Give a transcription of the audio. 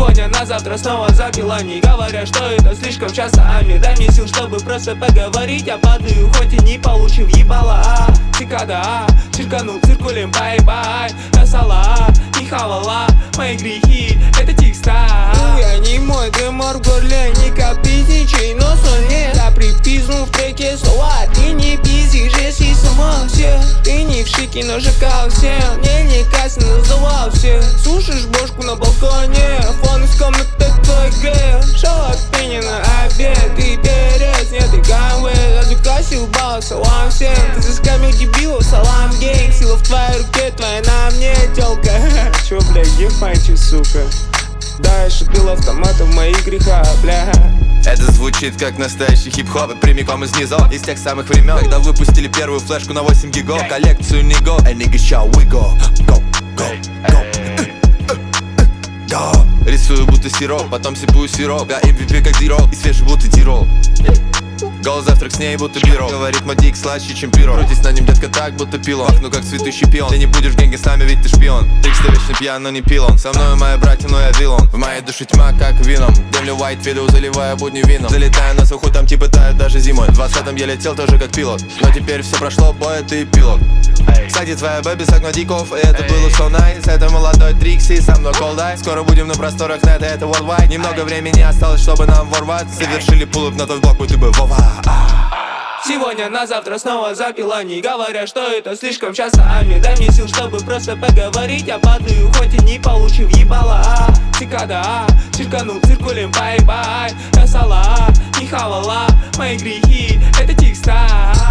Сегодня на завтра снова запила, не говоря, что это слишком часто. Амир, дай мне сил, чтобы просто поговорить. Я падаю, хоть и не получив ебала. Цикада, черканул циркулем, бай-бай. Насала, не хавала, мои грехи, это текста. Я не мой гемор в горле, не капризничай, но солнце. Я припизнул в треке слова, ты не пиздишь, если сама все. Ты не в шике, но жекал всем, мне не кассно называл всех. Слушаешь бошку на балконе, фон из комнаты твой грех. Шел пени на обед, ты перец, нет, ты ганвей. Разукасил бал, салам всем, ты заскамил дебилов, салам гейнг. Сила в твоей руке, твоя на мне тёлка. Чё, бля, ебанчик, сука? Да, я шипел автоматом в моих грехах, бля. Это звучит как настоящий хип-хоп, прямиком из низов, из тех самых времен, когда выпустили первую флешку на 8 гигов. Коллекцию не go, эй, nigga, shall we go? Go, go, go. Go. Рисую будто сироп, потом сипую сироп. Да, MVP как зиро, и свежий будто тирол. Голый завтрак с ней будто бюро. Говорит, мой дик слаще, чем пиро. Крутись на нем, детка, так будто пилон. Пахну как цветущий пион. Ты не будешь в генге с нами, ведь ты шпион. Трикс, ты вечно пьян, но не пилон. Со мной мои братья, но я вилон. В моей душе тьма, как вином. Демлю white фиду, заливая будни вином. Залетаю на сухую, там типа тают даже зимой. В 20-м я летел тоже как пилот. Но теперь все прошло, бой, ты пилот. Кстати, твоя бэби с окна диков, и это было so nice. Это молодой Трикси, со мной колдай. Скоро будем на просторах нета, это worldwide. Немного времени осталось, чтобы нам ворваться. Совершили пулап на тот блок, будь ты бы Вова. Сегодня на завтра снова запила, не говоря, что это слишком часто. Амир, дай мне сил, чтобы просто поговорить. Я падаю, хоть и не получив ебала. Цикада, черканул циркулем, бай-бай. Насала, не хавала, мои грехи, это текста.